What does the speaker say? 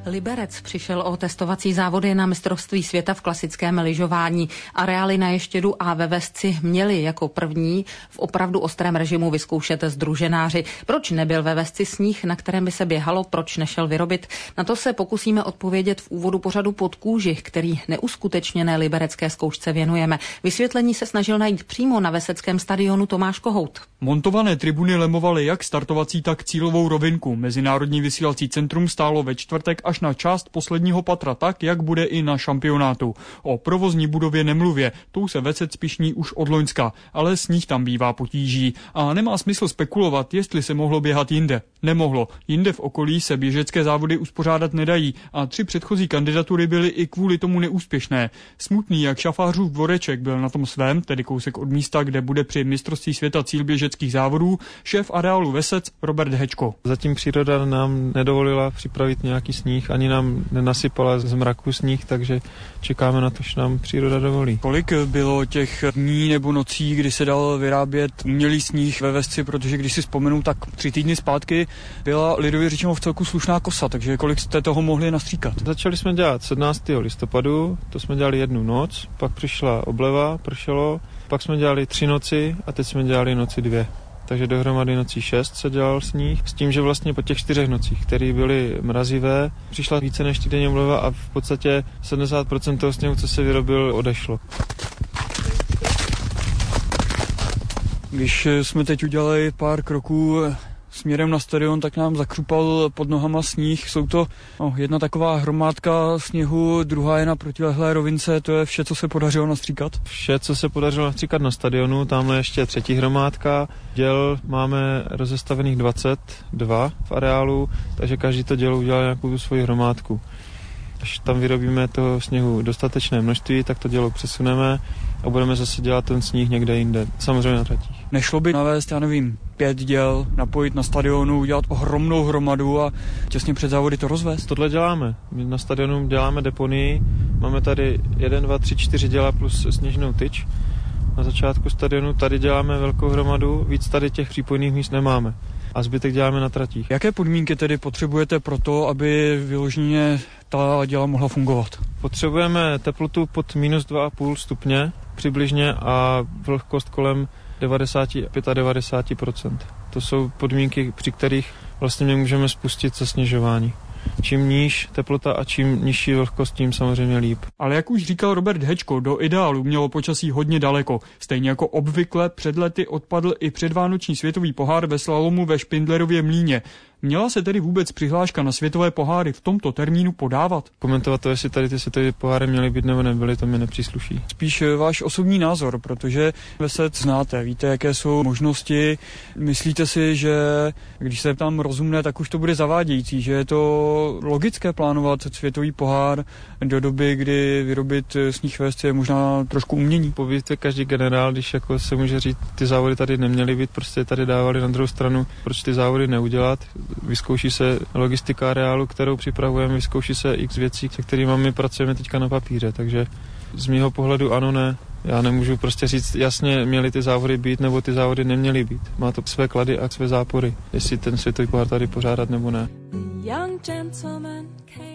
Liberec přišel o testovací závody na mistrovství světa v klasickém lyžování. Areály na Ještědu a ve Vesci měli jako první v opravdu ostrém režimu vyzkoušet sdruženáři. Proč nebyl ve Vesci sníh, na kterém by se běhalo, proč nešel vyrobit? Na to se pokusíme odpovědět v úvodu pořadu Pod kůži, který neuskutečněné liberecké zkoušce věnujeme. Vysvětlení se snažil najít přímo na veseckém stadionu Tomáš Kohout. Montované tribuny lemovaly jak startovací, tak cílovou rovinku. Mezinárodní vysílací centrum stálo ve čtvrtek až na část posledního patra tak, jak bude i na šampionátu. O provozní budově nemluvě, tou se Vesec pyšní už od loňska, ale sníh tam bývá potíží a nemá smysl spekulovat, jestli se mohlo běhat jinde. Nemohlo. Jinde v okolí se běžecké závody uspořádat nedají a 3 předchozí kandidatury byly i kvůli tomu neúspěšné. Smutný jak šafářův dvoreček byl na tom svém, tedy kousek od místa, kde bude při mistrovství světa cíl běžeckých závodů, šéf areálu Vesec Robert Hečko. Zatím příroda nám nedovolila připravit nějaký sníh, ani nám nenasypala z mraku sníh, takže čekáme na to, že nám příroda dovolí. Kolik bylo těch dní nebo nocí, kdy se dal vyrábět umělý sníh ve Vesci, protože když si vzpomenu, tak 3 týdny zpátky byla lidově řečeno v celku slušná kosa, takže kolik jste toho mohli nastříkat? Začali jsme dělat 17. listopadu, to jsme dělali 1 noc, pak přišla obleva, pršelo, pak jsme dělali 3 noci a teď jsme dělali noci 2. Takže dohromady nocí 6 se dělal sníh, s tím, že vlastně po těch 4 nocích, které byly mrazivé, přišla více než týdenní obleva a v podstatě 70% toho sněhu, co se vyrobil, odešlo. Když jsme teď udělali pár kroků směrem na stadion, tak nám zakřupal pod nohama sníh. Jsou to jedna taková hromádka sněhu, druhá je na protilehlé rovince, to je vše, co se podařilo nastříkat? Vše, co se podařilo nastříkat na stadionu, tamhle ještě 3. hromádka. Děl máme rozestavených 22 v areálu, takže každý to dělo udělal nějakou tu svoji hromádku. Až tam vyrobíme toho sněhu dostatečné množství, tak to dělo přesuneme a budeme zase dělat ten sníh někde jinde, samozřejmě na tratích. Nešlo by navést, 5 děl, napojit na stadionu, udělat ohromnou hromadu a těsně před závody to rozvést? Tohle děláme. My na stadionu děláme deponii, máme tady 1, 2, 3, 4 děla plus sněžnou tyč. Na začátku stadionu tady děláme velkou hromadu, víc tady těch přípojných míst nemáme. A zbytek děláme na tratích. Jaké podmínky tedy potřebujete pro to, aby vyloženě ta děla mohla fungovat? Potřebujeme teplotu pod -2,5 stupně přibližně a vlhkost kolem 95–90%. To jsou podmínky, při kterých vlastně my můžeme spustit zasněžování. Čím níž teplota a čím nižší vlhkost, tím samozřejmě líp. Ale jak už říkal Robert Hečko, do ideálu mělo počasí hodně daleko. Stejně jako obvykle před lety odpadl i předvánoční světový pohár ve slalomu ve Špindlerově Mlýně. Měla se tedy vůbec přihláška na světové poháry v tomto termínu podávat? Komentovat to, jestli tady ty světové poháry měly být nebo nebyly, to mi nepřísluší. Spíš váš osobní názor, protože Vesec znáte, víte, jaké jsou možnosti. Myslíte si, že když se tam rozumné, tak už to bude zavádějící, že je to logické plánovat světový pohár do doby, kdy vyrobit sníh ve Vesci je možná trošku umění? Povíte každý generál, když jako se může říct, ty závody tady neměly být, prostě tady dávali na druhou stranu, proč ty závody neudělat? Vyzkouší se logistika areálu, kterou připravujeme, vyzkouší se x věcí, se kterými my pracujeme teďka na papíře, takže z mýho pohledu ano, ne. Já nemůžu prostě říct, jasně měly ty závody být, nebo ty závody neměly být. Má to své klady a své zápory, jestli ten světový pohár tady pořádat nebo ne.